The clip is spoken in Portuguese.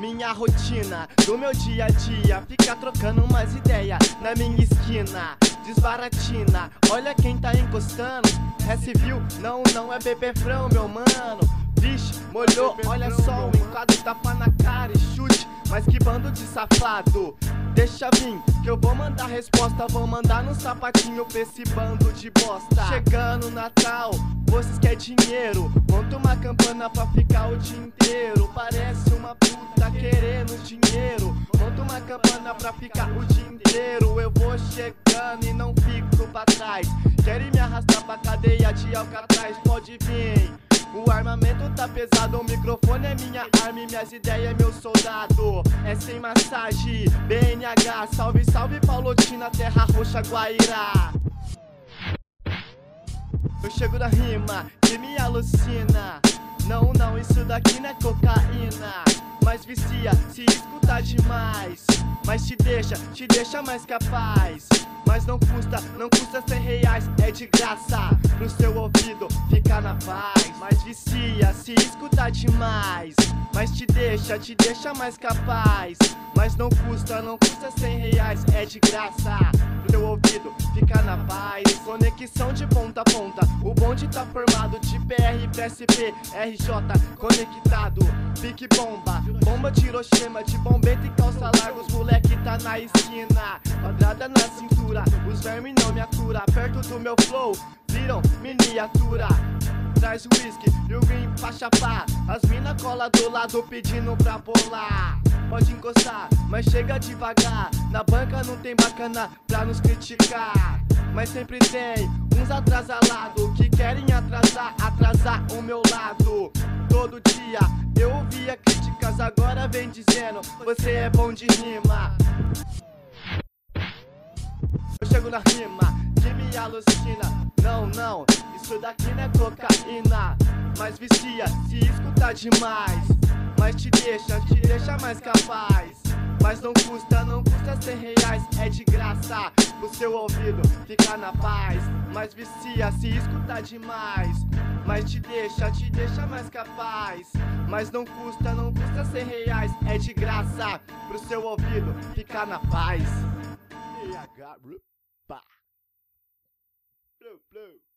minha rotina do meu dia a dia. Fica trocando umas ideias na minha esquina, desbaratina, olha quem tá encostando. É civil? Não, não é bebefrão, meu mano. Vixe, molhou, olha só, o enquadro, tapa na cara e chute. Mas que bando de safado, deixa vir que eu vou mandar resposta. Vou mandar no sapatinho pra esse bando de bosta. Chegando Natal, vocês querem dinheiro, monta uma campana pra ficar o dia inteiro. Parece uma puta querendo dinheiro, monta uma campana pra ficar o dia inteiro. Eu vou chegando e não fico pra trás. Querem me arrastar pra cadeia de Alcatraz, pode vir. O armamento tá pesado, o microfone é minha arma e minhas ideias é meu soldado. É sem massagem, BNH, salve, salve Paulotina, Terra Roxa, Guairá. Eu chego na rima que me alucina. Não, não, isso daqui não é cocaína, mas vicia se escutar demais. Mas te deixa mais capaz. Mas não custa R$100, é de graça pro seu ouvido ficar na paz. Mas vicia se escutar demais. Mas te deixa mais capaz. Mas não custa R$100, é de graça pro teu ouvido ficar na paz. Conexão de ponta a ponta, o bonde tá formado de PR, PSP, RJ conectado. Pique bomba, bomba de Hiroshima, de bombeta e calça larga. Os moleque tá na esquina, quadrada na cintura, os vermes não me atura. Perto do meu flow, viram miniatura. Traz o whisky e o green pra chapar. As mina cola do lado pedindo pra bolar. Pode encostar, mas chega devagar. Na banca não tem bacana pra nos criticar, mas sempre tem uns atrasalados que querem atrasar o meu lado. Todo dia eu ouvia críticas, agora vem dizendo você é bom de rima. Eu chego na rima que me alucina. Não, não, isso daqui não é cocaína, mas vicia se escutar demais. Mas te deixa mais capaz. Mas não custa R$100, é de graça pro seu ouvido ficar na paz. Mas vicia se escutar demais. Mas te deixa mais capaz. Mas não custa R$100, é de graça pro seu ouvido ficar na paz.